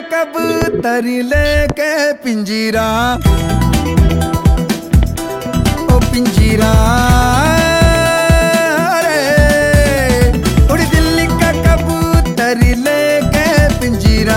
कबूतर लेके पिंजरा, ओ पिंजरा रे, उड़ दिल्ली का कबूतर लेके पिंजरा।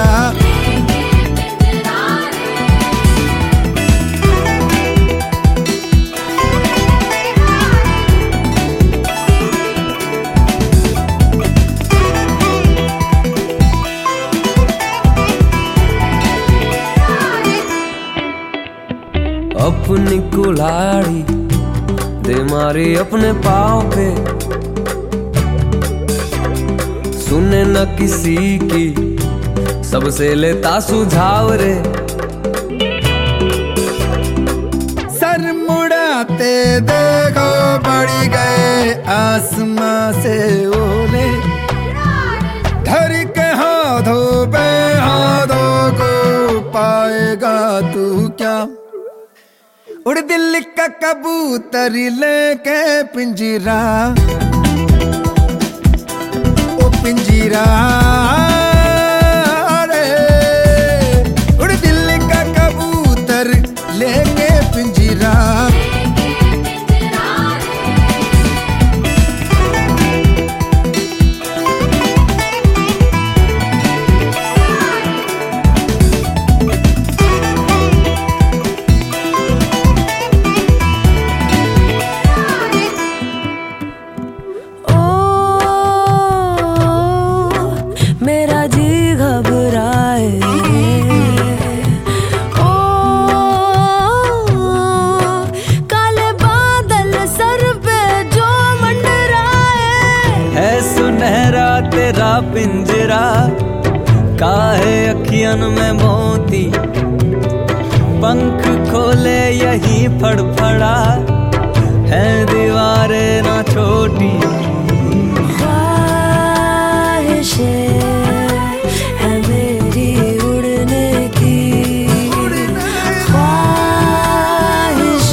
अपनी कुल्हाड़ी दे मारी अपने पाँव पे, सुने न किसी की सबसे लेता सुझाव रे। सर मुड़ाते देखो बढ़ गए आसमां से ओले, धर के हाथों पे हाथों को पाएगा तू क्या। उड़ दिल्ली का कबूतर लेके पिंजरा, ओ पिंजरा रे, उड़ दिल्ली का कबूतर लेके पिंजरा। मेरा जी घबराए, ओ काले बादल सर पे जो मंडराए। है सुनहरा तेरा पिंजरा, काहे अखियन में मोती, पंख खोले यही फड़फड़ा, है दीवारें ना छोटी। है मेरी उड़ने की ख्वाहिश,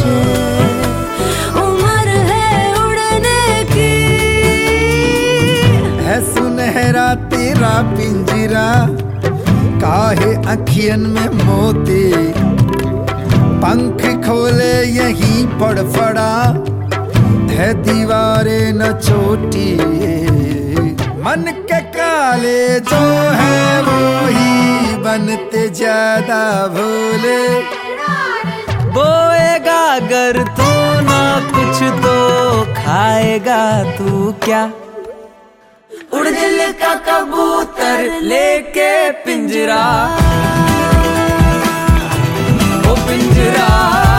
उम्र है उड़ने की। है सुनहरा तेरा पिंजरा, काहे अखियन में मोती, पंख खोले यही फड़फड़ा, है दीवारें न छोटी। मन के काले जो है वो ही बनते ज्यादा भोले, बोएगा अगर तू ना कुछ तो खाएगा तू क्या। उड़ दिल का कबूतर लेके पिंजरा, ओ पिंजरा।